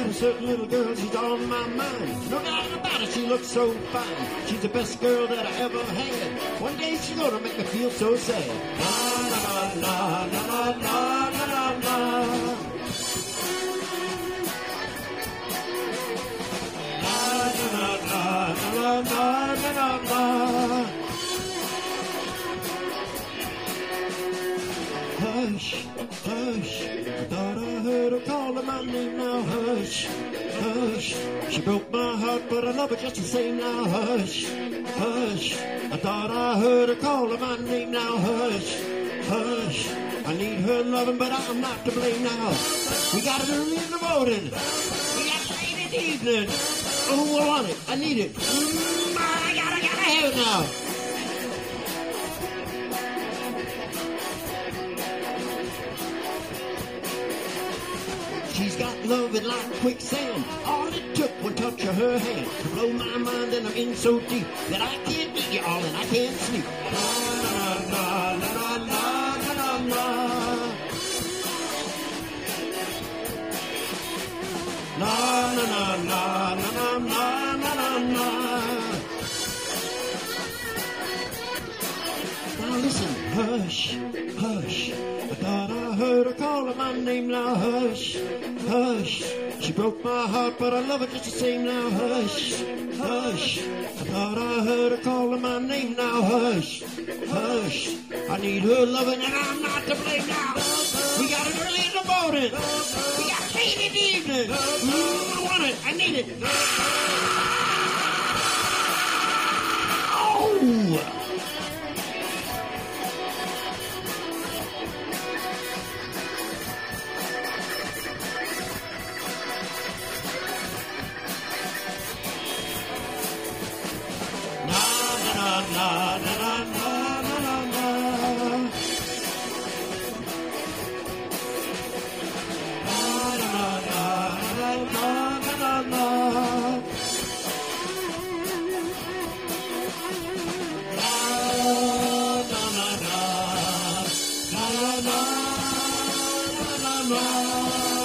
a certain little girl, she's on my mind. No doubt about it, she looks so fine. She's the best girl that I ever had. One day she's gonna make me feel so sad. La la la la la la la la. La la la la la la. Hush, hush, I thought I heard her calling my name now. Hush, hush, she broke my heart, but I love her just the same now. Hush, hush, I thought I heard her calling my name now. Hush, hush, I need her loving, but I'm not to blame now. We got it early in the morning, we got it late in the evening. Oh, I want it, I need it. I gotta have it now. She's got loving like quicksand. All it took one touch of her hand to blow my mind, and I'm in so deep that I can't beat you all and I can't sleep. La la la la la la la la. La la la la la la la la la. Now listen, hush, hush. I thought I heard her calling my name now. Hush, hush. She broke my heart, but I love her just the same now. Hush, hush. I thought I heard her calling my name now. Hush, hush. I need her loving, and I'm not to blame now. We got it early in the morning. We got it late in the evening. I want it. I need it. Oh! La la la la la la la. La la la la la la la. La la la la la la la la.